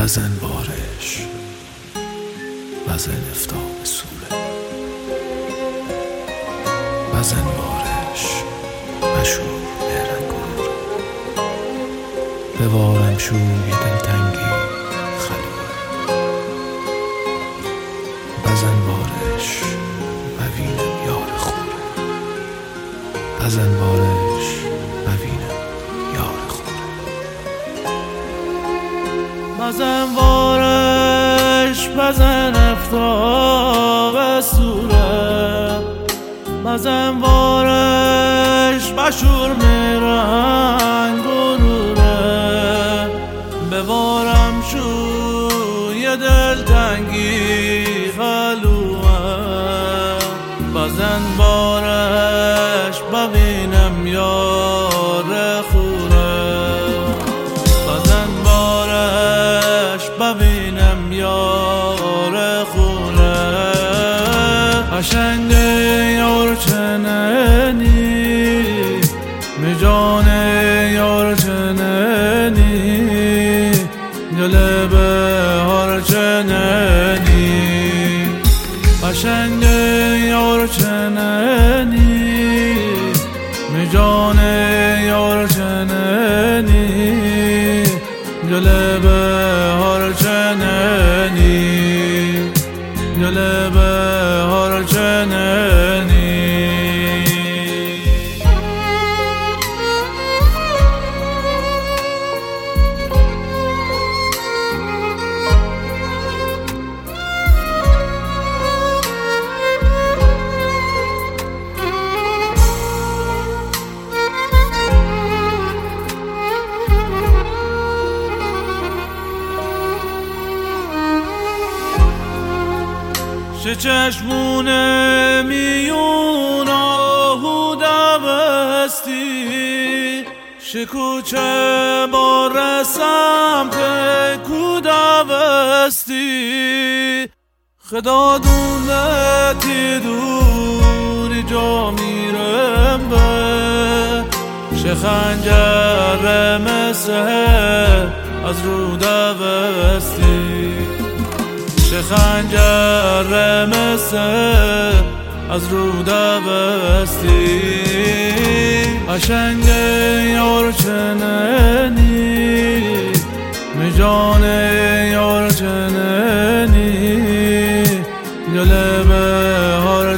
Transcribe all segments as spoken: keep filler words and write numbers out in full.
بزن بارش، بزن افتاب سوره، بزن بارش بشور مهرن گروره، ببارم شوی دلتنگی خلوه، بزن بارش ببینم یار خوره، بزن بارش ببینم یار خوره، بزن بارش بزن افتاب سوره، بزن بارش بشور میرن گروره، ببارم شوی دلتنگی خلوه، بزن بارش ببینم یار خوره، بزن بارش ببینم یار خوره، قشنگ یار چننی میجان یار چننی دل بهار چننی، قشنگ یار چننی میجان یار چننی دل بهار چننی، دل بهار چننی. چه چشمونه میون آهو دوستی، شکوچه بار سمت کو دوستی، خدا دونتی دوری جا میرم به، شه خنجر مثل از رو دوستی، شه خنجر مثل از رو دوستی، قشنگ یار چننی میجان یار چننی دل بهار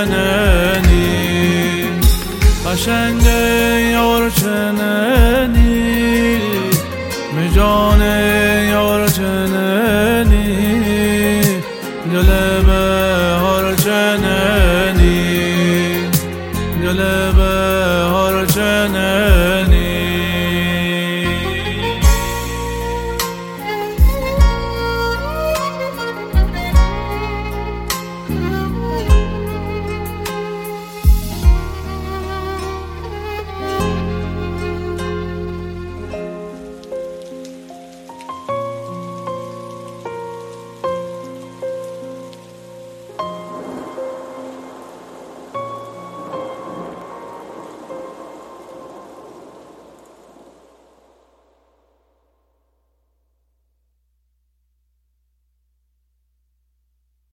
چننی، قشنگ یار چننی میجان یار چننی دل بهار چننی، دل بهار چننی.